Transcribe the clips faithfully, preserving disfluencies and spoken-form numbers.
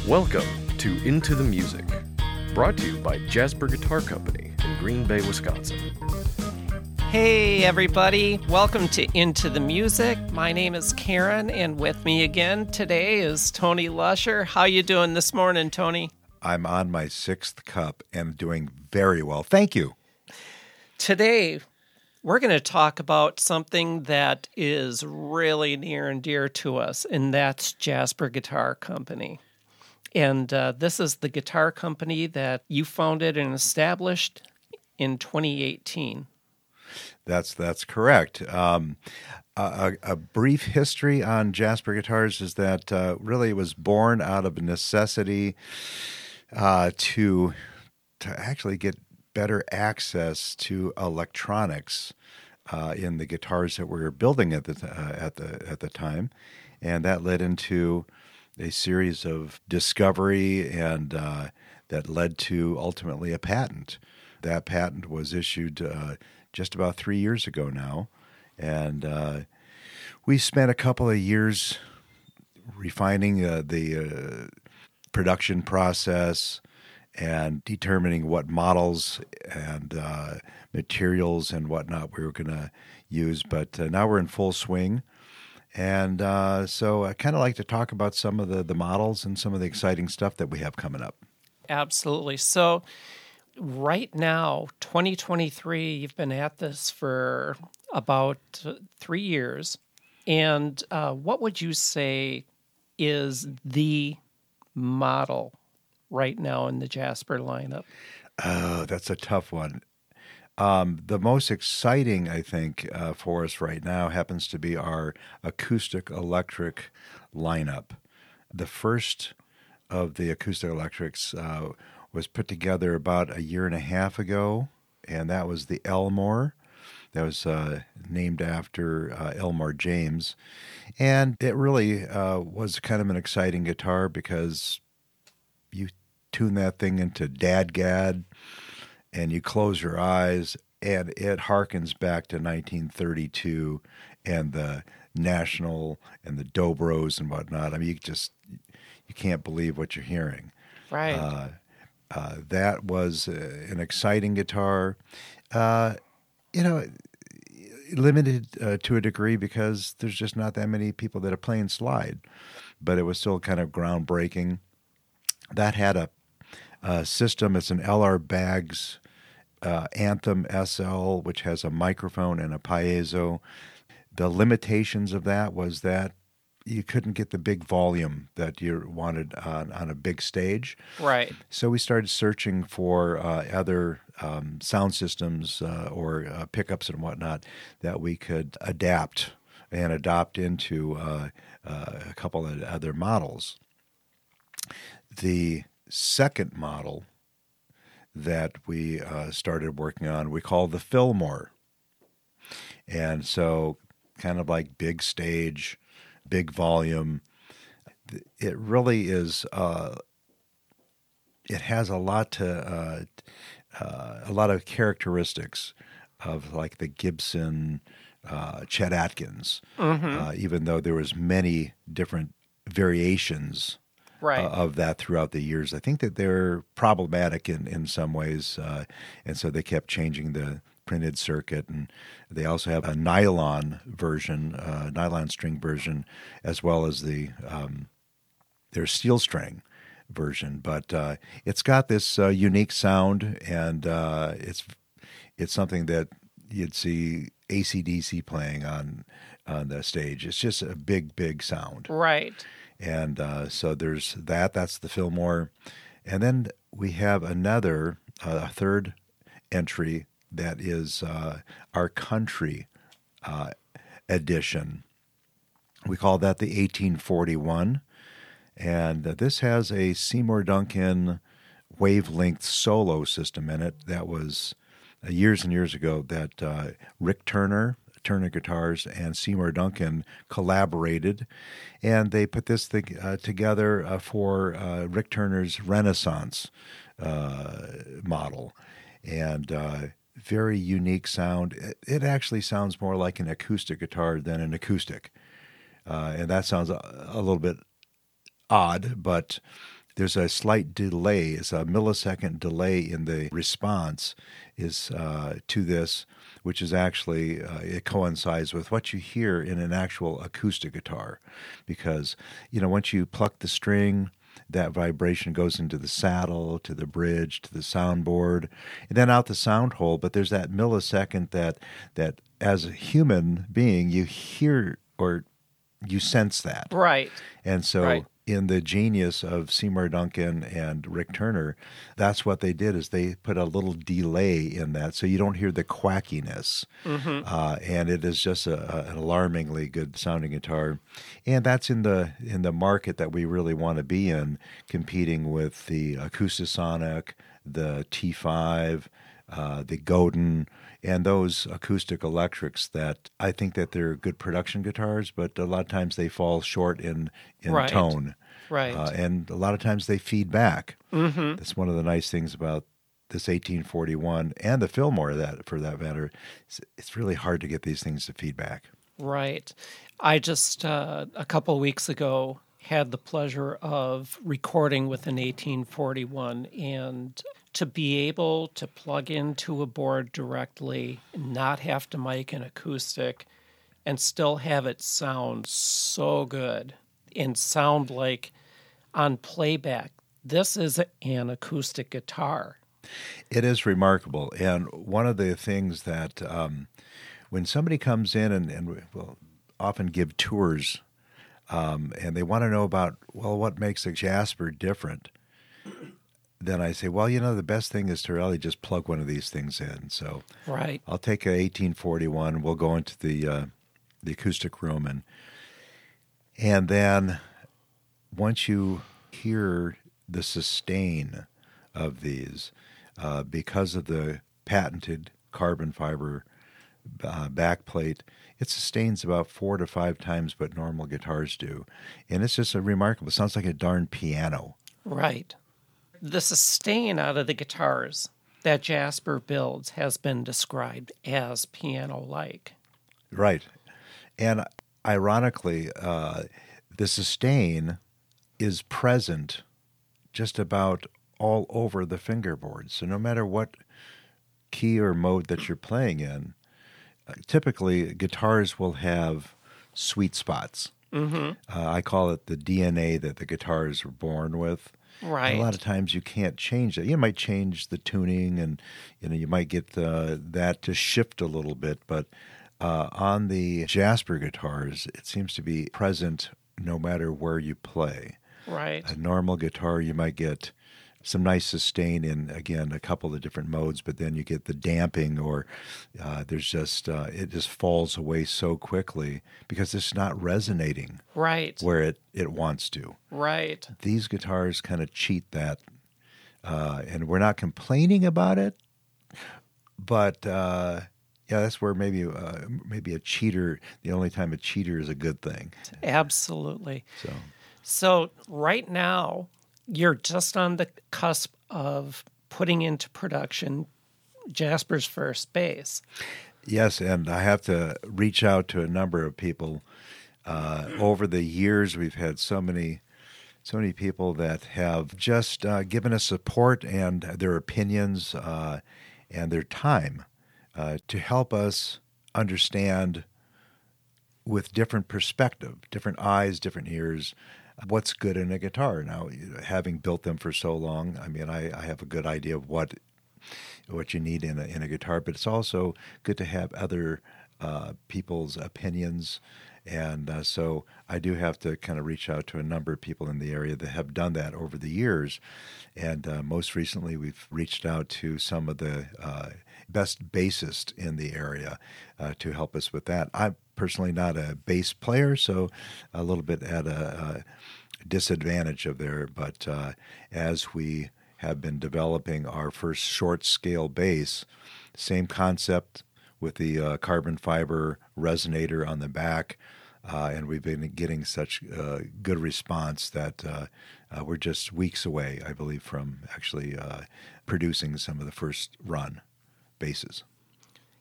Welcome to Into the Music, brought to you by Jasper Guitar Company in Green Bay, Wisconsin. Hey everybody, welcome to Into the Music. My name is Karen, and with me again today is Tony Lusher. How you doing this morning, Tony? I'm on my sixth cup and doing very well. Thank you. Today, we're going to talk about something that is really near and dear to us, and that's Jasper Guitar Company. And uh, this is the guitar company that you founded and established in twenty eighteen. That's that's correct. Um, a, a brief history on Jasper Guitars is that uh, really it was born out of necessity uh, to to actually get better access to electronics uh, in the guitars that we were building at the uh, at the at the time, and that led into a series of discovery and uh, that led to ultimately a patent. That patent was issued uh, just about three years ago now, and uh, we spent a couple of years refining uh, the uh, production process and determining what models and uh, materials and whatnot we were going to use. But uh, now we're in full swing. And uh, so I kind of like to talk about some of the, the models and some of the exciting stuff that we have coming up. Absolutely. So right now, twenty twenty-three, you've been at this for about three years. And uh, what would you say is the model right now in the Jasper lineup? Oh, that's a tough one. Um, the most exciting, I think, uh, for us right now happens to be our acoustic electric lineup. The first of the acoustic electrics uh, was put together about a year and a half ago, and that was the Elmore. That was uh, named after uh, Elmore James. And it really uh, was kind of an exciting guitar because you tune that thing into Dadgad, and you close your eyes, and it harkens back to nineteen thirty-two and the National and the Dobros and whatnot. I mean, you just you can't believe what you're hearing. Right. Uh, uh, that was uh, an exciting guitar. Uh, you know, limited uh, to a degree because there's just not that many people that are playing slide, but it was still kind of groundbreaking. That had a Uh, system. It's an L R Baggs uh, Anthem S L, which has a microphone and a piezo. The limitations of that was that you couldn't get the big volume that you wanted on, on a big stage. Right. So we started searching for uh, other um, sound systems uh, or uh, pickups and whatnot that we could adapt and adopt into uh, uh, a couple of other models. The second model that we uh, started working on, we call the Fillmore. And so kind of like big stage, big volume. It really is, uh, it has a lot to, uh, uh, a lot of characteristics of like the Gibson, uh, Chet Atkins, mm-hmm. uh, even though there was many different variations Right. Uh, of that throughout the years. I think that they're problematic in, in some ways, uh, and so they kept changing the printed circuit, and they also have a nylon version, uh, nylon string version, as well as the um, their steel string version. But uh, it's got this uh, unique sound, and uh, it's it's something that you'd see A C D C playing on on the stage. It's just a big, big sound. Right. And uh, so there's that. That's the Fillmore. And then we have another, uh, a third entry that is uh, our country uh, edition. We call that the eighteen forty-one. And uh, this has a Seymour Duncan wavelength solo system in it. That was uh, years and years ago that uh, Rick Turner, Turner Guitars, and Seymour Duncan collaborated, and they put this thing uh, together uh, for uh, Rick Turner's Renaissance uh, model, and uh, very unique sound. It, it actually sounds more like an acoustic guitar than an acoustic, uh, and that sounds a, a little bit odd, but there's a slight delay. It's a millisecond delay in the response is uh, to this, which is actually, uh, it coincides with what you hear in an actual acoustic guitar. Because, you know, once you pluck the string, that vibration goes into the saddle, to the bridge, to the soundboard, and then out the sound hole. But there's that millisecond that, that as a human being, you hear or you sense that. Right. And so Right. in the genius of Seymour Duncan and Rick Turner, that's what they did is they put a little delay in that so you don't hear the quackiness. Mm-hmm. Uh, and it is just a, a, an alarmingly good sounding guitar. And that's in the in the market that we really want to be in, competing with the Acoustasonic, the T five, uh, the Godin, and those acoustic electrics that I think that they're good production guitars, but a lot of times they fall short in, in Right. tone. Right. Uh, and a lot of times they feed back. Mm-hmm. That's one of the nice things about this eighteen forty-one and the Fillmore, that for that matter. It's, it's really hard to get these things to feed back. Right. I just, uh, a couple of weeks ago, had the pleasure of recording with an eighteen forty-one, and to be able to plug into a board directly, not have to mic an acoustic, and still have it sound so good and sound like on playback, this is an acoustic guitar. It is remarkable. And one of the things that um, when somebody comes in and, and will often give tours um, and they want to know about, well, what makes a Jasper different, then I say, well, you know, the best thing is to really just plug one of these things in. So Right. I'll take a eighteen forty-one. We'll go into the uh, the acoustic room, and and then once you hear the sustain of these, uh, because of the patented carbon fiber uh, backplate, it sustains about four to five times what normal guitars do, and it's just a remarkable. It sounds like a darn piano. Right. The sustain out of the guitars that Jasper builds has been described as piano-like. Right. And ironically, uh, the sustain is present just about all over the fingerboard. So no matter what key or mode that you're playing in, uh, typically guitars will have sweet spots. Mm-hmm. Uh, I call it the D N A that the guitars are born with. Right. And a lot of times you can't change that. You might change the tuning, and you know you might get uh, that to shift a little bit. But uh, on the Jasper guitars, it seems to be present no matter where you play. Right. A normal guitar, you might get some nice sustain in, again, a couple of different modes, but then you get the damping, or uh, there's just, uh, it just falls away so quickly because it's not resonating Right. where it, it wants to. Right. These guitars kind of cheat that, uh, and we're not complaining about it, but uh, yeah, that's where maybe uh, maybe a cheater, the only time a cheater is a good thing. Absolutely. So So right now, you're just on the cusp of putting into production Jasper's first bass. yes, and I have to reach out to a number of people. Uh, over the years, we've had so many, so many people that have just uh, given us support and their opinions uh, and their time uh, to help us understand with different perspective, different eyes, different ears, what's good in a guitar. Now, having built them for so long, I mean, I, I have a good idea of what what you need in a, in a guitar, but it's also good to have other uh, people's opinions. And uh, so I do have to kind of reach out to a number of people in the area that have done that over the years. And uh, most recently, we've reached out to some of the uh, best bassists in the area uh, to help us with that. I'm personally not a bass player, so a little bit at a, a disadvantage of there. But uh, as we have been developing our first short-scale bass, same concept with the uh, carbon fiber resonator on the back, uh, and we've been getting such uh, good response that uh, uh, we're just weeks away, I believe, from actually uh, producing some of the first run basses.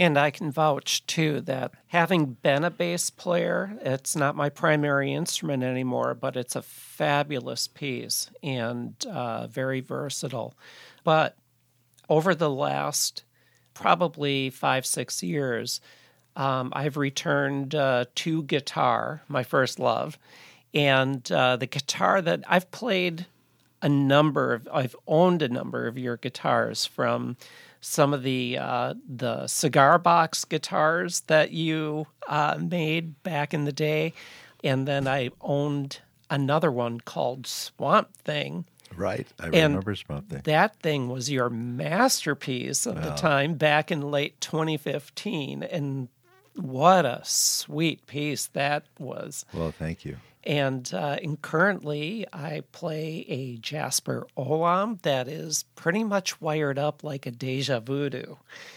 And I can vouch, too, that having been a bass player, it's not my primary instrument anymore, but it's a fabulous piece and uh, very versatile. But over the last probably five, six years, um, I've returned uh, to guitar, my first love. And uh, the guitar that I've played a number of, I've owned a number of your guitars, from some of the uh, the cigar box guitars that you uh, made back in the day. And then I owned another one called Swamp Thing. Right. I And remember Swamp Thing. That thing was your masterpiece of the Wow. time back in late twenty fifteen. And what a sweet piece that was. Well, thank you. And, uh, and currently, I play a Jasper Olam that is pretty much wired up like a Deja Voodoo.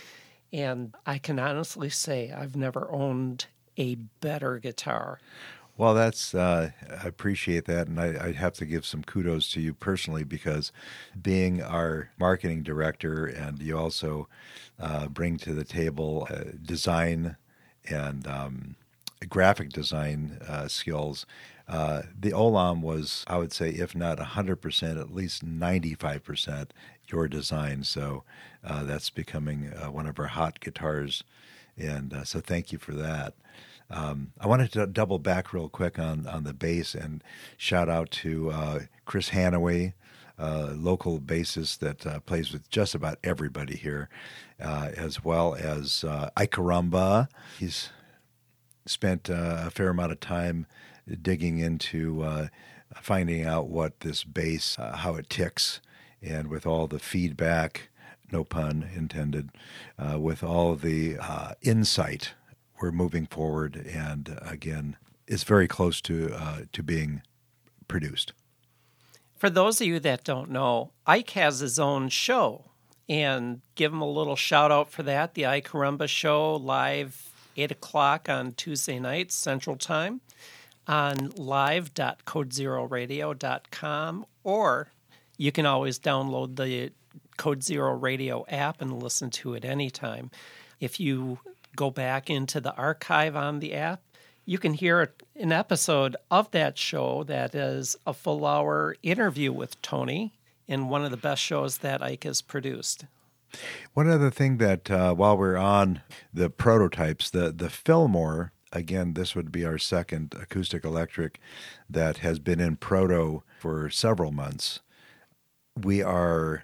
And I can honestly say I've never owned a better guitar. Well, that's uh, I appreciate that, and I, I have to give some kudos to you personally, because being our marketing director, and you also uh, bring to the table uh, design and um, graphic design uh, skills. Uh, the Olam was, I would say, if not one hundred percent, at least ninety-five percent your design. So uh, that's becoming uh, one of our hot guitars, and uh, so thank you for that. Um, I wanted to double back real quick on, on the bass and shout out to uh, Chris Hanaway, uh, local bassist that uh, plays with just about everybody here, uh, as well as uh, Ikarumba. He's spent uh, a fair amount of time digging into uh, finding out what this bass, uh, how it ticks, and with all the feedback, no pun intended, uh, with all the uh, insight, we're moving forward, and uh, again, it's very close to uh, to being produced. For those of you that don't know, Ike has his own show, and give him a little shout out for that. The Ike Karumba Show, live eight o'clock on Tuesday nights, Central Time, on live dot code zero radio dot com, or you can always download the Code Zero Radio app and listen to it anytime. If you go back into the archive on the app, you can hear an episode of that show that is a full hour interview with Tony, in one of the best shows that Ike has produced. One other thing that uh, while we're on the prototypes, the, the Fillmore, again, this would be our second acoustic electric that has been in proto for several months. We are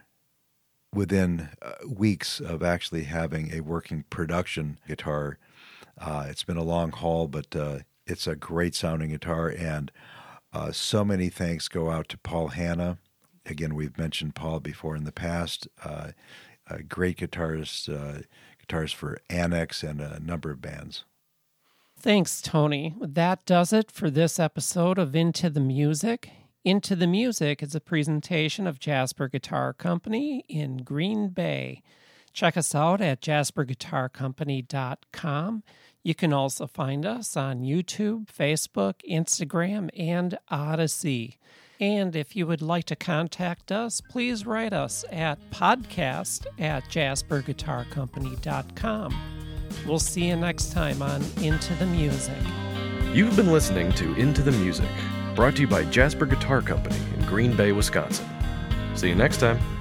within uh, weeks of actually having a working production guitar. Uh, it's been a long haul, but uh, it's a great sounding guitar, and uh, so many thanks go out to Paul Hanna. Again, we've mentioned Paul before in the past. Uh, a great guitarist, uh, guitars for Annex and a number of bands. Thanks, Tony. That does it for this episode of Into the Music. Into the Music is a presentation of Jasper Guitar Company in Green Bay. Check us out at jasper guitar company dot com. You can also find us on YouTube, Facebook, Instagram, and Odyssey. And if you would like to contact us, please write us at podcast at jasper guitar company dot com. We'll see you next time on Into the Music. You've been listening to Into the Music, brought to you by Jasper Guitar Company in Green Bay, Wisconsin. See you next time.